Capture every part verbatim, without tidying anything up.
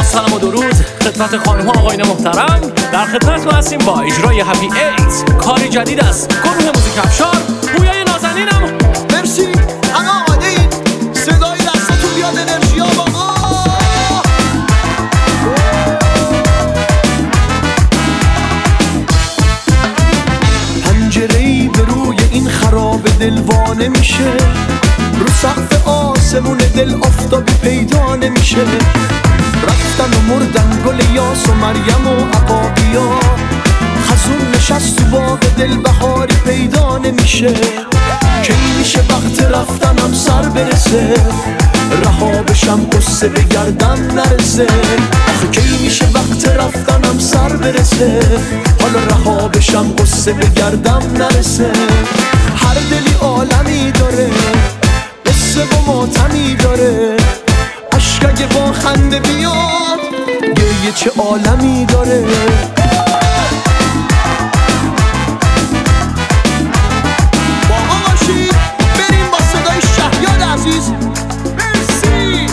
سلام و درود خدمت خانم ها آقایان محترم. در خدمت ما هستیم با اجرای هپی ایت، کاری جدید است گروه موزیک افشار. پویای نازنینم مرسی. همه آماده این صدای دستتون بیاد، انرژی ها بابا. پنجره‌ای به روی این خراب دلوانه میشه، رو سقف آسمون دل آفتابی پیدا نمیشه. رفتن و مردن گل یاس و مریم و عقابیا، خزون نشست تو باغ دل بهاری پیدا نمیشه. کی میشه وقت رفتنم سر برسه، رها بشم قصه به گردن نرسه. آخه کی میشه وقت رفتنم سر برسه، حالا رها بشم قصه به گردن نرسه. هر دلی عالمی داره، قصه و ماتمی داره. عشق اگه با خنده بیاد، گریه چه عالمی داره. باها باشید بریم با صدای شهیاد عزیز. مرسی.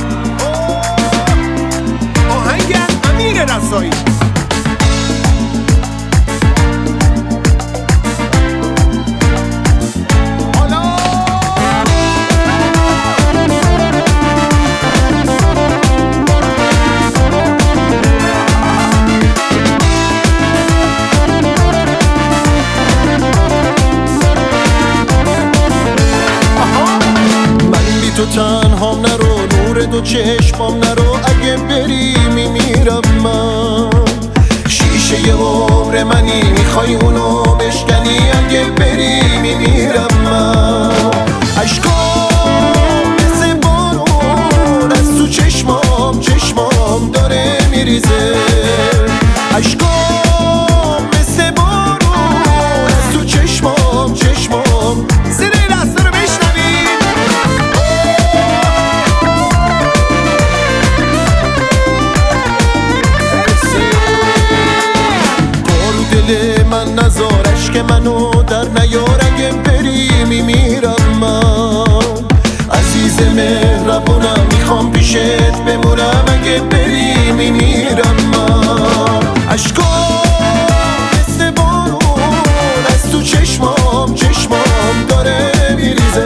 آهنگ امیر رسایی. تو تنهام نرو، نور دو چشمام نرو. اگه بری میمیرم من، شیشه یه عمر منی، میخوای اونو بشکنی. اگه بری میمیرم من. عشقام مثل بارون از تو چشمام، چشمام داره میریزه. عشقام مثل بارون از تو چشمام، چشمام. صدای دستا رو بشنوید. دل من نزار، عشق منو در نیار. اگه بری میمیرم من. عزیز مهربونم میخوام پیشت بمونم. اگه بری میمیرم من. عشقام مثل بارون از تو چشمام، چشمام داره میریزه.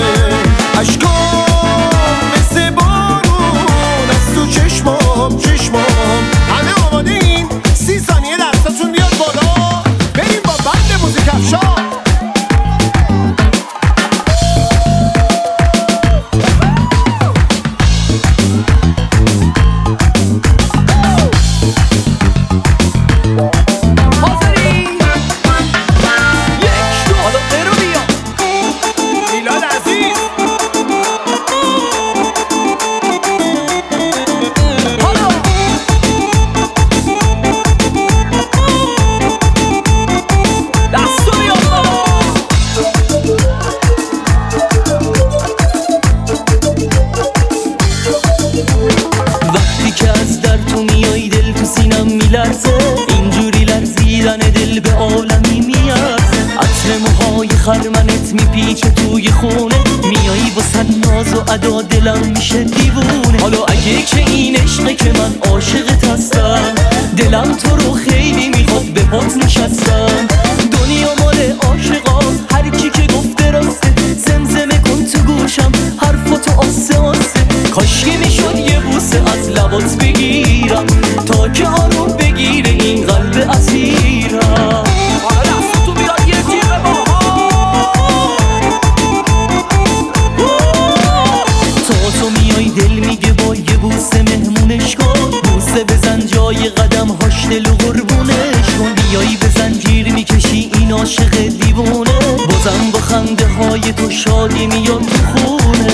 عشقام مثل بارون از تو چشمام، چشمام. همه آماده این؟ سی ثانیه دستاتون بیاد بالا، بریم با بند موزیک افشار. اینجوری لرزیدن دل به عالمی میارزه. عطر موهای خرمنت میپیچه توی خونه، میایی با صد ناز و ادا دلم میشه دیوونه. حالا اگه که این عشقه که من عاشقت هستم، دلم تو رو خیلی میخواد، به پات نشستم. دنیا مال عاشقاست، هر کی که گفته راسته. زمزمه کن تو گوشم حرفاتو آسه آسه. کاشکی میشد یه بوسه از لبات بگیرم، تا که آروم بگیره این قلب اسیرم. حالا دستتون بیاد یه تیغ باها. تا تو میای دل میگه با یه بوسه مهمونش کن. بوسه بزن جای قدم هاش دل و قربونش کن. بیایی به زنجیر میکشی این عاشق دیوونه. بازم با خنده های تو شادی میاد تو خونه.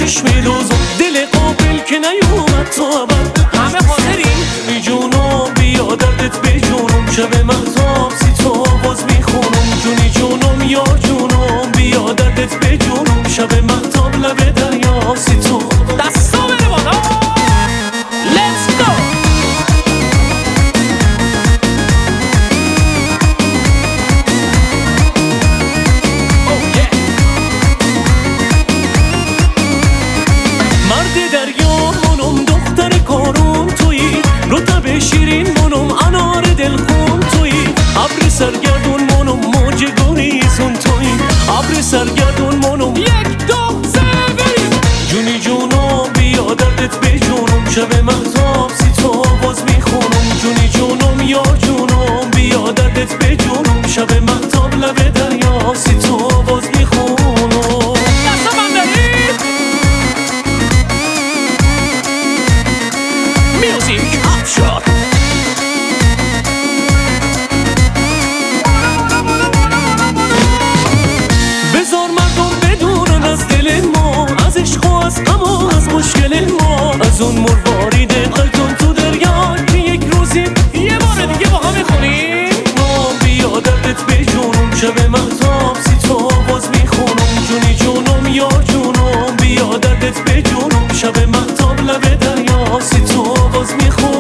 چشم دوزم دل قابل که نیومد تو ابد همه حاضرین؟ بی جونم بیا دردت به جونم شب مهتاب سی تو باز میخونم جونی جونم یار جونم بیا دردت به جونم شب مهتاب لب دریا سی تو دستا بره بالا. Let's go. مرد دریا منم دختر کارون تویی رطب شیرین منم انار دلخون تویی ابر سرگردون منم موج گریزون تویی ابر سرگردون منم یک دو سه بریم. جونی جونم بیا دردت به جونم شب مهتاب سی تو باز میخونم جونی جونم یار جونم بیا دردت به جونم شب مهتاب لب دریا سی تو باز میخونم دستا من بریم. میوزیک افشار. بذار مردم بدونن از دل ما از عشق و از غم و از مشکل ما از اون مروارید قلتون تو دریا که یک روزی یه بار دیگه با هم میخونیم. ما بیا دردت به جونم شب مهتاب سی تو باز میخونم جونی جونم یار جونم بیا دردت به جونم شب مهتاب لب دریا سی تو باز میخونم